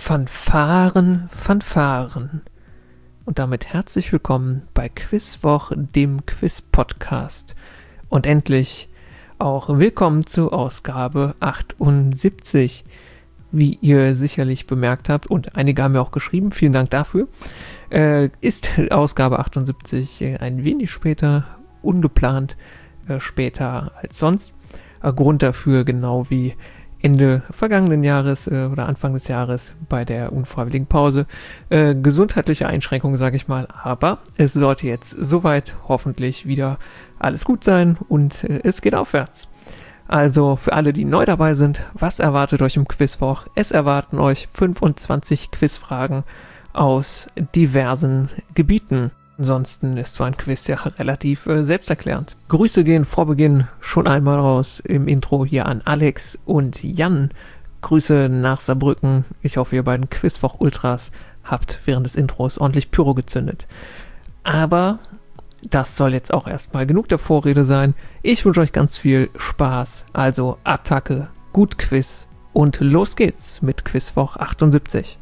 Fanfaren, Fanfaren. Und damit herzlich willkommen bei Quizwoch, dem Quiz-Podcast. Und endlich auch willkommen zur Ausgabe 78. Wie ihr sicherlich bemerkt habt, und einige haben ja auch geschrieben, vielen Dank dafür, ist Ausgabe 78 ein wenig später, ungeplant später als sonst. Grund dafür, genau wie Ende vergangenen Jahres oder Anfang des Jahres bei der unfreiwilligen Pause. Gesundheitliche Einschränkungen, sage ich mal, aber es sollte jetzt soweit hoffentlich wieder alles gut sein und es geht aufwärts. Also für alle, die neu dabei sind, was erwartet euch im Quizwoch? Es erwarten euch 25 Quizfragen aus diversen Gebieten. Ansonsten ist so ein Quiz ja relativ selbsterklärend. Grüße gehen vor Beginn schon einmal raus im Intro hier an Alex und Jan. Grüße nach Saarbrücken. Ich hoffe, ihr beiden Quizwoch-Ultras habt während des Intros ordentlich Pyro gezündet. Aber das soll jetzt auch erstmal genug der Vorrede sein. Ich wünsche euch ganz viel Spaß. Also Attacke, gut Quiz und los geht's mit Quizwoch 78.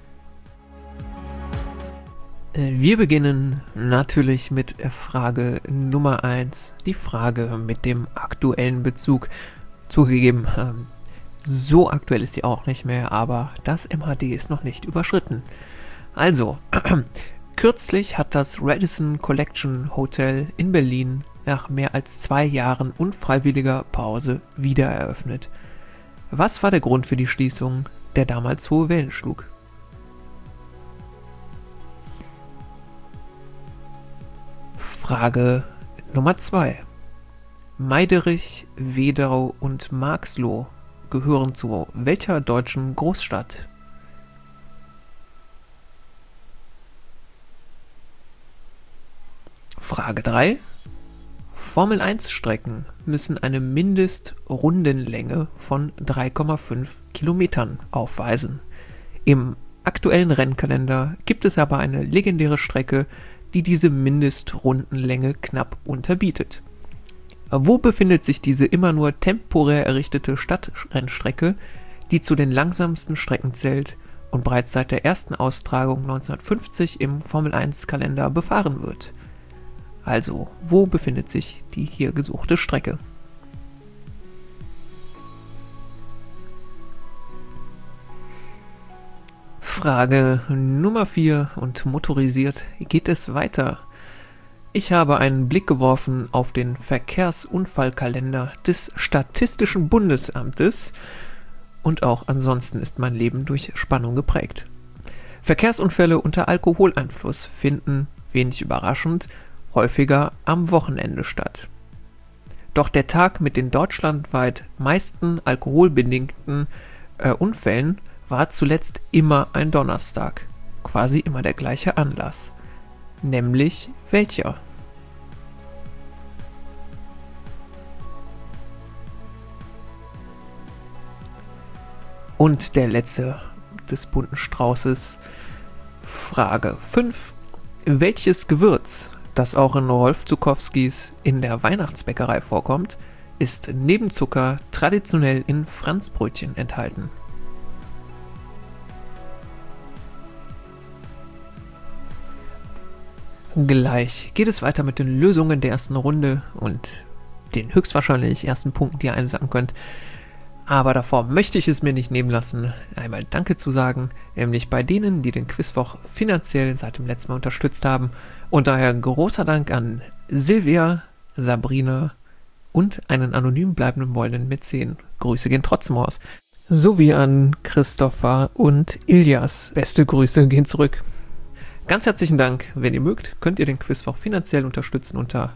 Wir beginnen natürlich mit Frage Nummer 1. Die Frage mit dem aktuellen Bezug. Zugegeben, so aktuell ist sie auch nicht mehr, aber das MHD ist noch nicht überschritten. Also, kürzlich hat das Radisson Collection Hotel in Berlin nach mehr als 2 Jahren unfreiwilliger Pause wieder eröffnet. Was war der Grund für die Schließung, der damals hohe Wellen schlug? Frage Nummer 2. Meiderich, Wedau und Marxloh gehören zu welcher deutschen Großstadt? Frage 3. Formel-1-Strecken müssen eine Mindestrundenlänge von 3,5 Kilometern aufweisen. Im aktuellen Rennkalender gibt es aber eine legendäre Strecke, die diese Mindestrundenlänge knapp unterbietet. Wo befindet sich diese immer nur temporär errichtete Stadtrennstrecke, die zu den langsamsten Strecken zählt und bereits seit der ersten Austragung 1950 im Formel-1-Kalender befahren wird? Also, wo befindet sich die hier gesuchte Strecke? Frage Nummer 4 und motorisiert geht es weiter. Ich habe einen Blick geworfen auf den Verkehrsunfallkalender des Statistischen Bundesamtes und auch ansonsten ist mein Leben durch Spannung geprägt. Verkehrsunfälle unter Alkoholeinfluss finden, wenig überraschend, häufiger am Wochenende statt. Doch der Tag mit den deutschlandweit meisten alkoholbedingten Unfällen war zuletzt immer ein Donnerstag, quasi immer der gleiche Anlass. Nämlich welcher? Und der letzte des bunten Straußes, Frage 5. Welches Gewürz, das auch in Rolf Zukowskis In der Weihnachtsbäckerei vorkommt, ist neben Zucker traditionell in Franzbrötchen enthalten? Gleich geht es weiter mit den Lösungen der ersten Runde und den höchstwahrscheinlich ersten Punkten, die ihr einsacken könnt. Aber davor möchte ich es mir nicht nehmen lassen, einmal Danke zu sagen, nämlich bei denen, die den Quizwoch finanziell seit dem letzten Mal unterstützt haben. Und daher großer Dank an Silvia, Sabrina und einen anonym bleibenden wollenden Mäzen. Grüße gehen trotzdem raus. Sowie an Christopher und Ilias. Beste Grüße gehen zurück. Ganz herzlichen Dank. Wenn ihr mögt, könnt ihr den Quizwoch finanziell unterstützen unter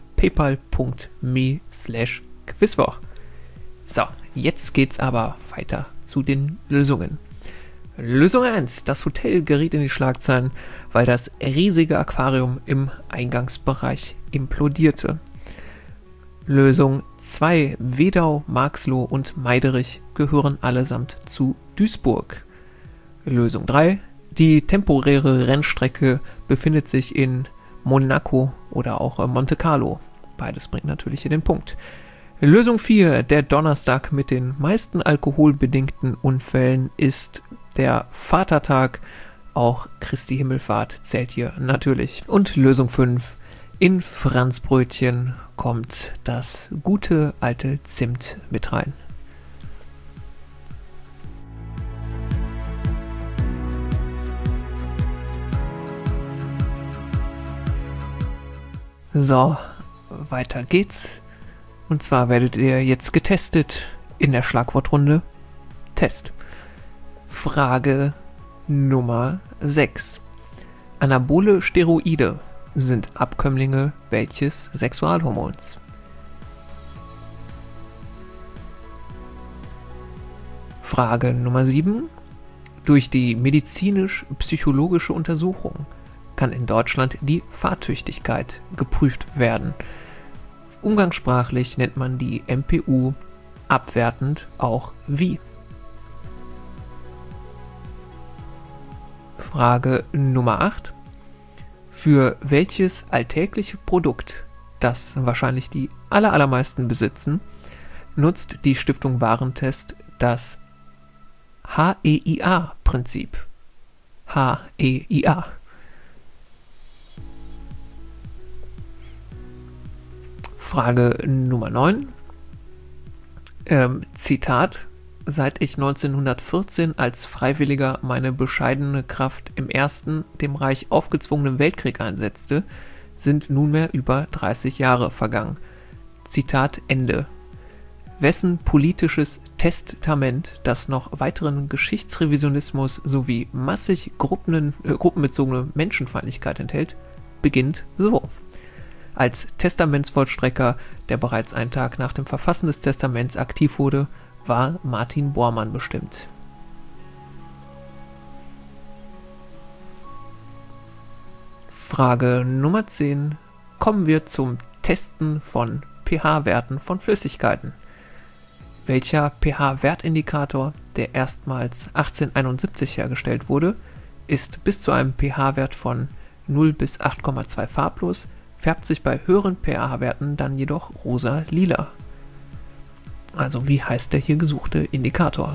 paypal.me/Quizwoch. So, jetzt geht's aber weiter zu den Lösungen. Lösung 1. Das Hotel geriet in die Schlagzeilen, weil das riesige Aquarium im Eingangsbereich implodierte. Lösung 2. Wedau, Marxloh und Meiderich gehören allesamt zu Duisburg. Lösung 3. Die temporäre Rennstrecke befindet sich in Monaco oder auch Monte Carlo. Beides bringt natürlich hier den Punkt. Lösung 4. Der Donnerstag mit den meisten alkoholbedingten Unfällen ist der Vatertag. Auch Christi Himmelfahrt zählt hier natürlich. Und Lösung 5. In Franzbrötchen kommt das gute alte Zimt mit rein. So, weiter geht's. Und zwar werdet ihr jetzt getestet in der Schlagwortrunde Test. Frage Nummer 6. Anabole Steroide sind Abkömmlinge welches Sexualhormons? Frage Nummer 7. Durch die medizinisch-psychologische Untersuchung kann in Deutschland die Fahrtüchtigkeit geprüft werden. Umgangssprachlich nennt man die MPU abwertend auch wie? Frage Nummer 8. Für welches alltägliche Produkt, das wahrscheinlich die allermeisten besitzen, nutzt die Stiftung Warentest das HEIA-Prinzip? HEIA. Frage Nummer 9. Zitat: Seit ich 1914 als Freiwilliger meine bescheidene Kraft im Ersten, dem Reich aufgezwungenen Weltkrieg einsetzte, sind nunmehr über 30 Jahre vergangen. Zitat Ende. Wessen politisches Testament, das noch weiteren Geschichtsrevisionismus sowie massig gruppenbezogene Menschenfeindlichkeit enthält, beginnt so. Als Testamentsvollstrecker, der bereits einen Tag nach dem Verfassen des Testaments aktiv wurde, war Martin Bormann bestimmt. Frage Nummer 10. Kommen wir zum Testen von pH-Werten von Flüssigkeiten. Welcher pH-Wertindikator, der erstmals 1871 hergestellt wurde, ist bis zu einem pH-Wert von 0 bis 8,2 farblos, färbt sich bei höheren pH-Werten dann jedoch rosa-lila. Also wie heißt der hier gesuchte Indikator?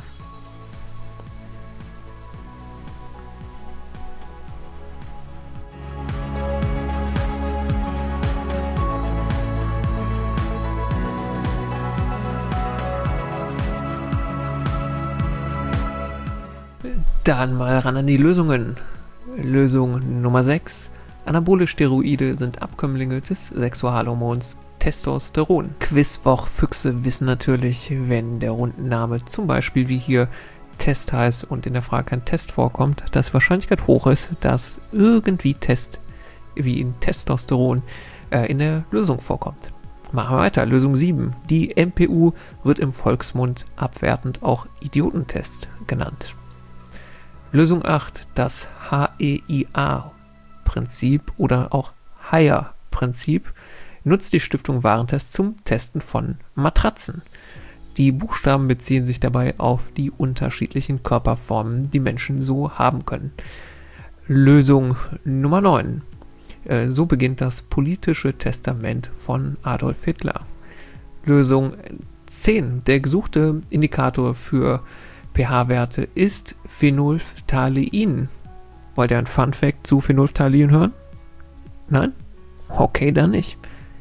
Dann mal ran an die Lösungen. Lösung Nummer 6. Anabole Steroide sind Abkömmlinge des Sexualhormons Testosteron. Quizwoch-Füchse wissen natürlich, wenn der Rundenname zum Beispiel wie hier Test heißt und in der Frage kein Test vorkommt, dass die Wahrscheinlichkeit hoch ist, dass irgendwie Test wie in Testosteron in der Lösung vorkommt. Machen wir weiter. Lösung 7. Die MPU wird im Volksmund abwertend auch Idiotentest genannt. Lösung 8. Das HEIA-Prinzip oder auch HEIA-Prinzip nutzt die Stiftung Warentest zum Testen von Matratzen. Die Buchstaben beziehen sich dabei auf die unterschiedlichen Körperformen, die Menschen so haben können. Lösung Nummer 9. So beginnt das politische Testament von Adolf Hitler. Lösung 10. Der gesuchte Indikator für pH-Werte ist Phenolphthalein. Wollt ihr ein Fun-Fact zu Phenolphthalein hören? Nein? Okay, dann nicht.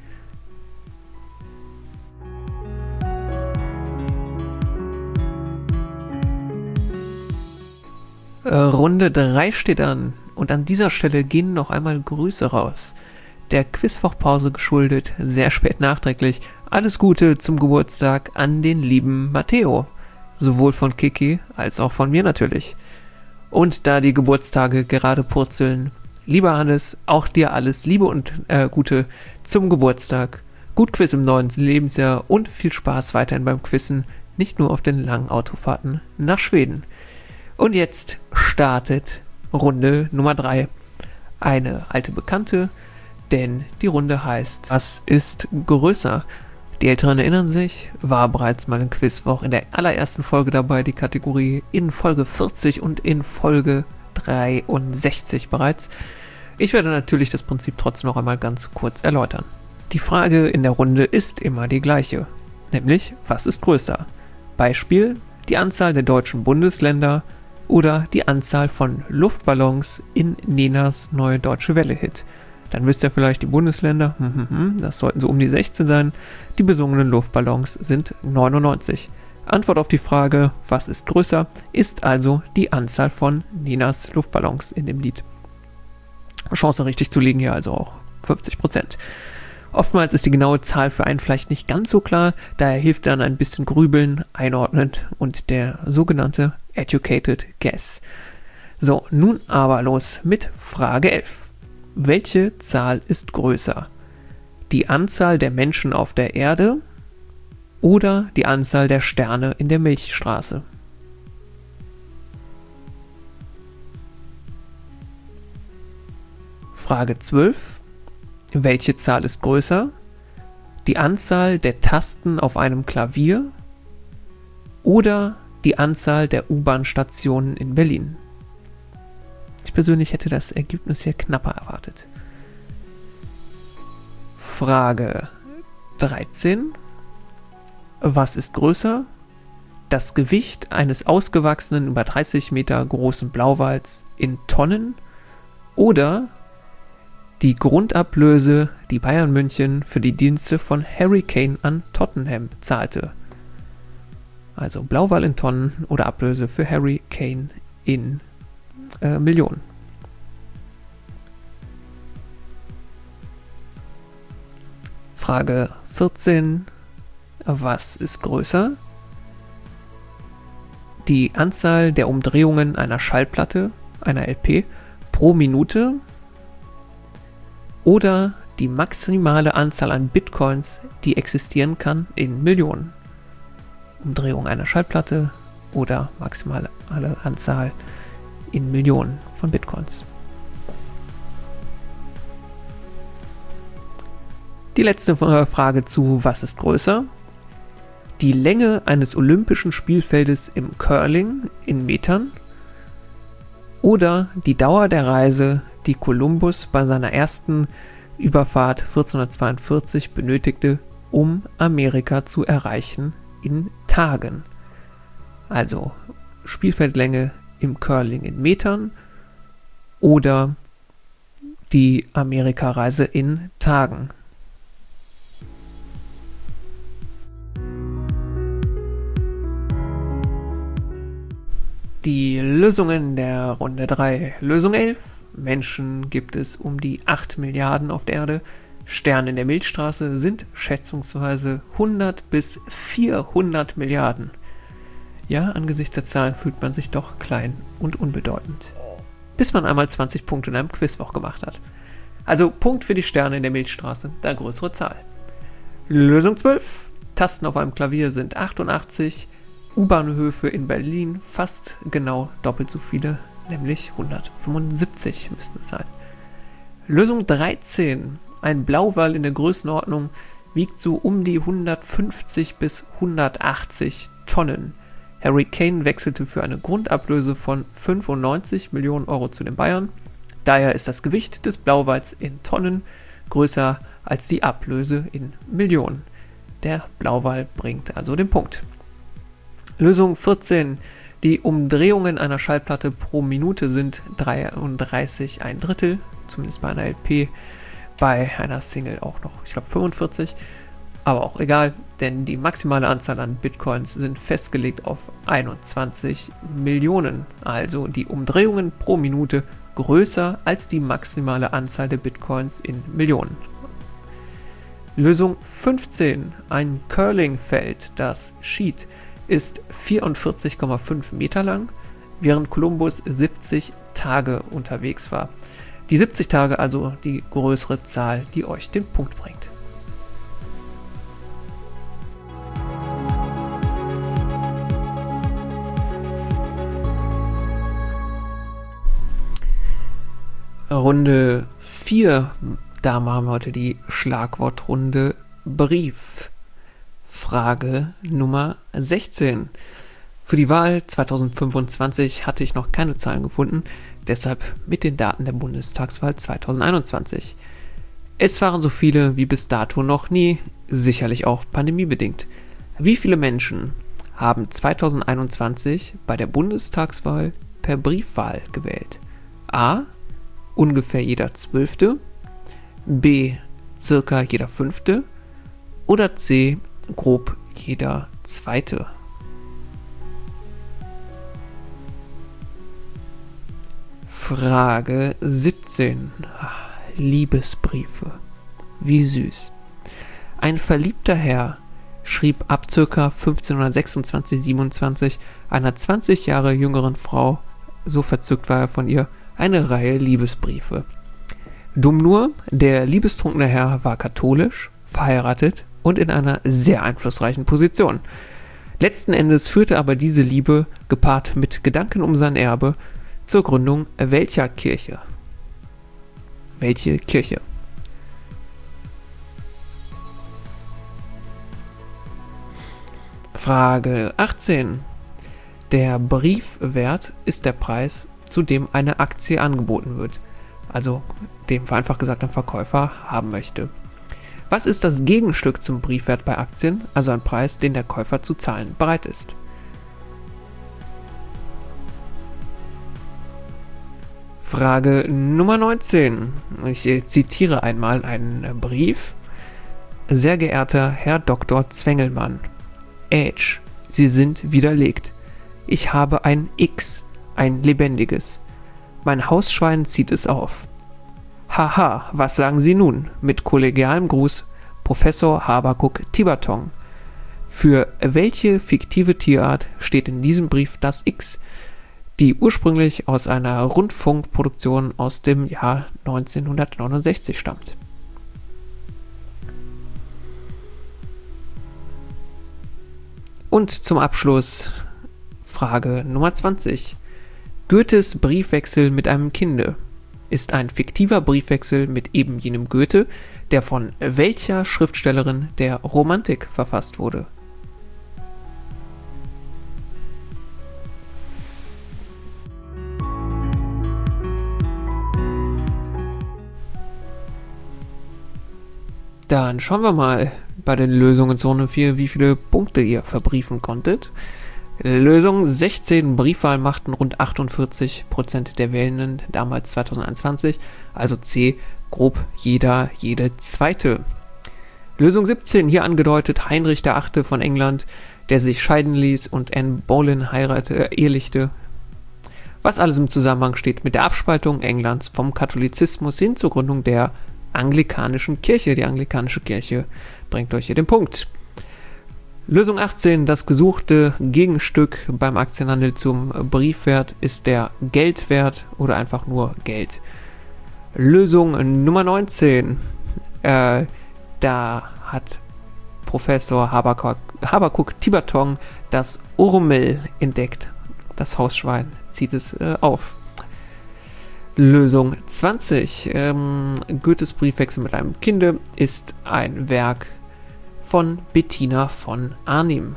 Runde 3 steht an und an dieser Stelle gehen noch einmal Grüße raus. Der Quizwoch-Pause geschuldet, sehr spät nachträglich, alles Gute zum Geburtstag an den lieben Matteo. Sowohl von Kiki als auch von mir natürlich. Und da die Geburtstage gerade purzeln, lieber Hannes, auch dir alles Liebe und Gute zum Geburtstag. Gut Quiz im neuen Lebensjahr und viel Spaß weiterhin beim Quizzen, nicht nur auf den langen Autofahrten nach Schweden. Und jetzt startet Runde Nummer 3. Eine alte Bekannte, denn die Runde heißt: Was ist größer? Die Älteren erinnern sich, war bereits mal im Quizwoch in der allerersten Folge dabei, die Kategorie in Folge 40 und in Folge 63 bereits. Ich werde natürlich das Prinzip trotzdem noch einmal ganz kurz erläutern. Die Frage in der Runde ist immer die gleiche, nämlich was ist größer? Beispiel: die Anzahl der deutschen Bundesländer oder die Anzahl von Luftballons in Nenas Neue Deutsche Welle-Hit. Dann wisst ihr vielleicht die Bundesländer, das sollten so um die 16 sein. Die besungenen Luftballons sind 99. Antwort auf die Frage, was ist größer, ist also die Anzahl von Nenas Luftballons in dem Lied. Chance richtig zu liegen hier also auch 50%. Oftmals ist die genaue Zahl für einen vielleicht nicht ganz so klar, daher hilft dann ein bisschen Grübeln, Einordnen und der sogenannte Educated Guess. So, nun aber los mit Frage 11. Welche Zahl ist größer? Die Anzahl der Menschen auf der Erde oder die Anzahl der Sterne in der Milchstraße? Frage 12. Welche Zahl ist größer? Die Anzahl der Tasten auf einem Klavier oder die Anzahl der U-Bahn-Stationen in Berlin? Ich persönlich hätte das Ergebnis hier knapper erwartet. Frage 13. Was ist größer? Das Gewicht eines ausgewachsenen, über 30 Meter großen Blauwals in Tonnen oder die Grundablöse, die Bayern München für die Dienste von Harry Kane an Tottenham zahlte? Also Blauwal in Tonnen oder Ablöse für Harry Kane in Millionen. Frage 14. Was ist größer? Die Anzahl der Umdrehungen einer Schallplatte, einer LP, pro Minute oder die maximale Anzahl an Bitcoins, die existieren kann, in Millionen. Umdrehung einer Schallplatte oder maximale Anzahl in Millionen von Bitcoins. Die letzte Frage zu was ist größer? Die Länge eines olympischen Spielfeldes im Curling in Metern oder die Dauer der Reise, die Kolumbus bei seiner ersten Überfahrt 1442 benötigte, um Amerika zu erreichen in Tagen. Also Spielfeldlänge im Curling in Metern oder die Amerikareise in Tagen. Die Lösungen der Runde 3. Lösung 11. Menschen gibt es um die 8 Milliarden auf der Erde. Sterne in der Milchstraße sind schätzungsweise 100 bis 400 Milliarden. Ja, angesichts der Zahlen fühlt man sich doch klein und unbedeutend. Bis man einmal 20 Punkte in einem Quizwoch gemacht hat. Also Punkt für die Sterne in der Milchstraße, da größere Zahl. Lösung 12. Tasten auf einem Klavier sind 88. U-Bahnhöfe in Berlin fast genau doppelt so viele, nämlich 175 müssten es sein. Lösung 13. Ein Blauwal in der Größenordnung wiegt so um die 150 bis 180 Tonnen. Harry Kane wechselte für eine Grundablöse von 95 Millionen Euro zu den Bayern. Daher ist das Gewicht des Blauwals in Tonnen größer als die Ablöse in Millionen. Der Blauwal bringt also den Punkt. Lösung 14. Die Umdrehungen einer Schallplatte pro Minute sind 33 1/3, zumindest bei einer LP, bei einer Single auch noch, ich glaube 45, aber auch egal, denn die maximale Anzahl an Bitcoins sind festgelegt auf 21 Millionen, also die Umdrehungen pro Minute größer als die maximale Anzahl der Bitcoins in Millionen. Lösung 15. Ein Curlingfeld, das Sheet, ist 44,5 Meter lang, während Kolumbus 70 Tage unterwegs war. Die 70 Tage also die größere Zahl, die euch den Punkt bringt. Runde 4, da machen wir heute die Schlagwortrunde Brief. Frage Nummer 16. Für die Wahl 2025 hatte ich noch keine Zahlen gefunden, deshalb mit den Daten der Bundestagswahl 2021. Es waren so viele wie bis dato noch nie, sicherlich auch pandemiebedingt. Wie viele Menschen haben 2021 bei der Bundestagswahl per Briefwahl gewählt? A. Ungefähr jeder 12., B. Circa jeder 5. oder C. Grob jeder 2. Frage 17. Liebesbriefe. Wie süß. Ein verliebter Herr schrieb ab ca. 1526/27 einer 20 Jahre jüngeren Frau, so verzückt war er von ihr, eine Reihe Liebesbriefe. Dumm nur, der liebestrunkene Herr war katholisch, verheiratet und in einer sehr einflussreichen Position. Letzten Endes führte aber diese Liebe, gepaart mit Gedanken um sein Erbe, zur Gründung welcher Kirche? Welche Kirche? Frage 18. Der Briefwert ist der Preis, zu dem eine Aktie angeboten wird, also den vereinfacht gesagt ein Verkäufer haben möchte. Was ist das Gegenstück zum Briefwert bei Aktien, also ein Preis, den der Käufer zu zahlen bereit ist? Frage Nummer 19. Ich zitiere einmal einen Brief. Sehr geehrter Herr Dr. Zwengelmann, Age, Sie sind widerlegt. Ich habe ein X, ein lebendiges. Mein Hausschwein zieht es auf. Haha, was sagen Sie nun? Mit kollegialem Gruß, Professor Habakuk Tiberton. Für welche fiktive Tierart steht in diesem Brief das X, die ursprünglich aus einer Rundfunkproduktion aus dem Jahr 1969 stammt? Und zum Abschluss Frage Nummer 20. Goethes Briefwechsel mit einem Kinde ist ein fiktiver Briefwechsel mit eben jenem Goethe, der von welcher Schriftstellerin der Romantik verfasst wurde? Dann schauen wir mal bei den Lösungen Zone 4, wie viele Punkte ihr verbriefen konntet. Lösung 16. Briefwahl machten rund 48% der Wählenden damals 2021, also C, grob jede zweite. Lösung 17, hier angedeutet Heinrich VIII. Von England, der sich scheiden ließ und Anne Boleyn ehelichte. Was alles im Zusammenhang steht mit der Abspaltung Englands vom Katholizismus hin zur Gründung der anglikanischen Kirche. Die anglikanische Kirche bringt euch hier den Punkt. Lösung 18. Das gesuchte Gegenstück beim Aktienhandel zum Briefwert ist der Geldwert oder einfach nur Geld. Lösung Nummer 19. Da hat Professor Habakuk Tiberton das Urmel entdeckt. Das Hausschwein zieht es auf. Lösung 20. Goethes Briefwechsel mit einem Kinde ist ein Werk von Bettina von Arnim.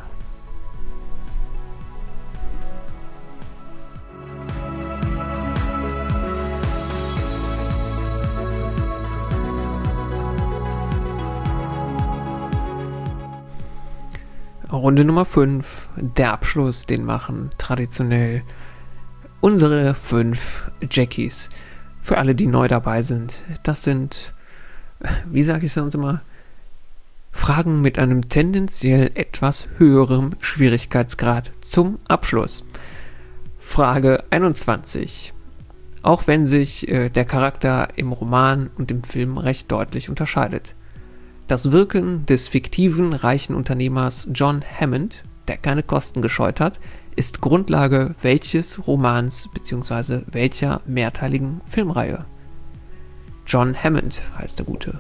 Runde Nummer 5, der Abschluss, den machen traditionell unsere 5 Jackies. Für alle, die neu dabei sind, das sind, wie sage ich es uns immer, Fragen mit einem tendenziell etwas höherem Schwierigkeitsgrad zum Abschluss. Frage 21. Auch wenn sich der Charakter im Roman und im Film recht deutlich unterscheidet. Das Wirken des fiktiven, reichen Unternehmers John Hammond, der keine Kosten gescheut hat, ist Grundlage welches Romans bzw. welcher mehrteiligen Filmreihe? John Hammond heißt der Gute.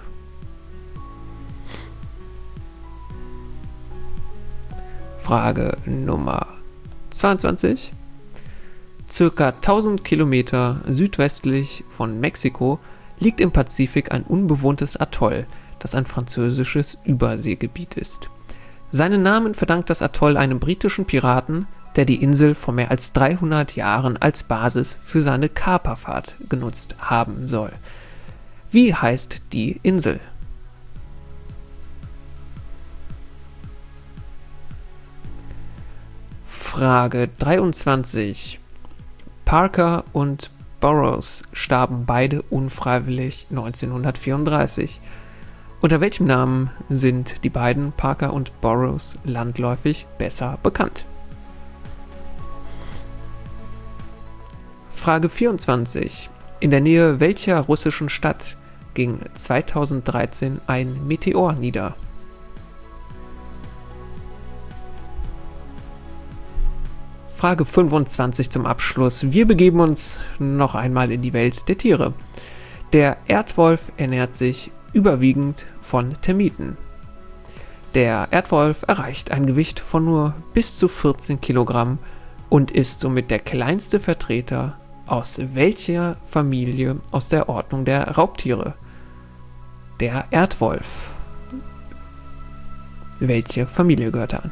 Frage Nummer 22. Circa 1000 Kilometer südwestlich von Mexiko liegt im Pazifik ein unbewohntes Atoll, das ein französisches Überseegebiet ist. Seinen Namen verdankt das Atoll einem britischen Piraten, der die Insel vor mehr als 300 Jahren als Basis für seine Kaperfahrt genutzt haben soll. Wie heißt die Insel? Frage 23. Parker und Burroughs starben beide unfreiwillig 1934. Unter welchem Namen sind die beiden, Parker und Burroughs, landläufig besser bekannt? Frage 24. In der Nähe welcher russischen Stadt ging 2013 ein Meteor nieder? Frage 25 zum Abschluss. Wir begeben uns noch einmal in die Welt der Tiere. Der Erdwolf ernährt sich überwiegend von Termiten. Der Erdwolf erreicht ein Gewicht von nur bis zu 14 Kilogramm und ist somit der kleinste Vertreter aus welcher Familie aus der Ordnung der Raubtiere? Der Erdwolf. Welche Familie gehört er an?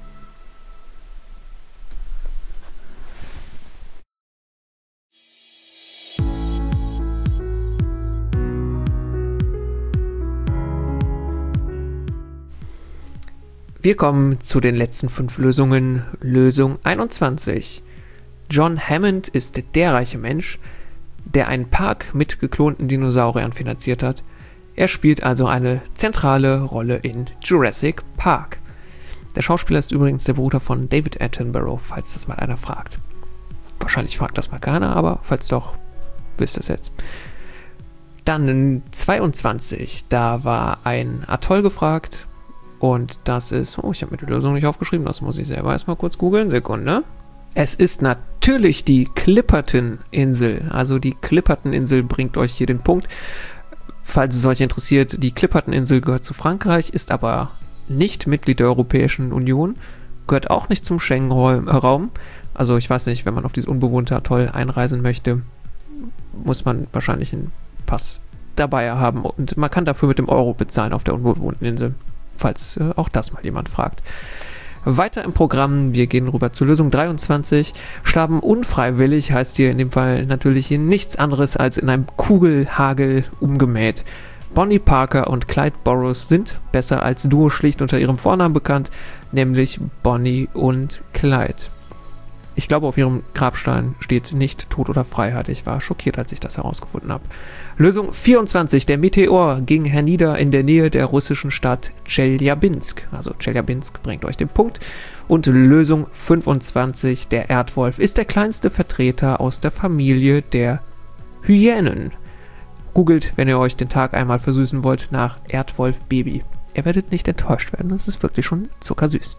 Wir kommen zu den letzten 5 Lösungen. Lösung 21. John Hammond ist der reiche Mensch, der einen Park mit geklonten Dinosauriern finanziert hat. Er spielt also eine zentrale Rolle in Jurassic Park. Der Schauspieler ist übrigens der Bruder von David Attenborough, falls das mal einer fragt. Wahrscheinlich fragt das mal keiner, aber falls doch, wisst ihr es jetzt. Dann 22. Da war ein Atoll gefragt. Und das ist, ich habe mir die Lösung nicht aufgeschrieben, das muss ich selber erstmal kurz googeln. Sekunde. Es ist natürlich die Clipperton-Insel. Also die Clipperton-Insel bringt euch hier den Punkt. Falls es euch interessiert, die Clipperton-Insel gehört zu Frankreich, ist aber nicht Mitglied der Europäischen Union, gehört auch nicht zum Schengen-Raum. Also ich weiß nicht, wenn man auf dieses unbewohnte Atoll einreisen möchte, muss man wahrscheinlich einen Pass dabei haben. Und man kann dafür mit dem Euro bezahlen auf der unbewohnten Insel. Falls auch das mal jemand fragt. Weiter im Programm, wir gehen rüber zur Lösung 23. Starben unfreiwillig heißt hier in dem Fall natürlich nichts anderes als in einem Kugelhagel umgemäht. Bonnie Parker und Clyde Burroughs sind besser als Duo schlicht unter ihrem Vornamen bekannt, nämlich Bonnie und Clyde. Ich glaube, auf ihrem Grabstein steht nicht Tod oder Freiheit. Ich war schockiert, als ich das herausgefunden habe. Lösung 24. Der Meteor ging hernieder in der Nähe der russischen Stadt Tscheljabinsk. Also Tscheljabinsk bringt euch den Punkt. Und Lösung 25. Der Erdwolf ist der kleinste Vertreter aus der Familie der Hyänen. Googelt, wenn ihr euch den Tag einmal versüßen wollt, nach Erdwolf Baby. Ihr werdet nicht enttäuscht werden. Das ist wirklich schon zuckersüß.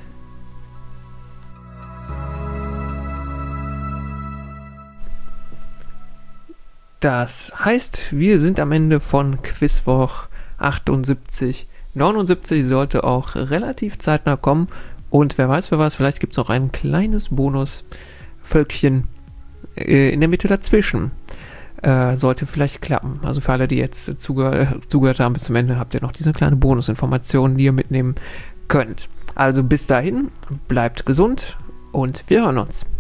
Das heißt, wir sind am Ende von Quizwoch 78. 79 sollte auch relativ zeitnah kommen. Und wer weiß, vielleicht gibt es noch ein kleines Bonusvölkchen in der Mitte dazwischen. Sollte vielleicht klappen. Also für alle, die jetzt zugehört haben bis zum Ende, habt ihr noch diese kleine Bonusinformation, die ihr mitnehmen könnt. Also bis dahin, bleibt gesund und wir hören uns.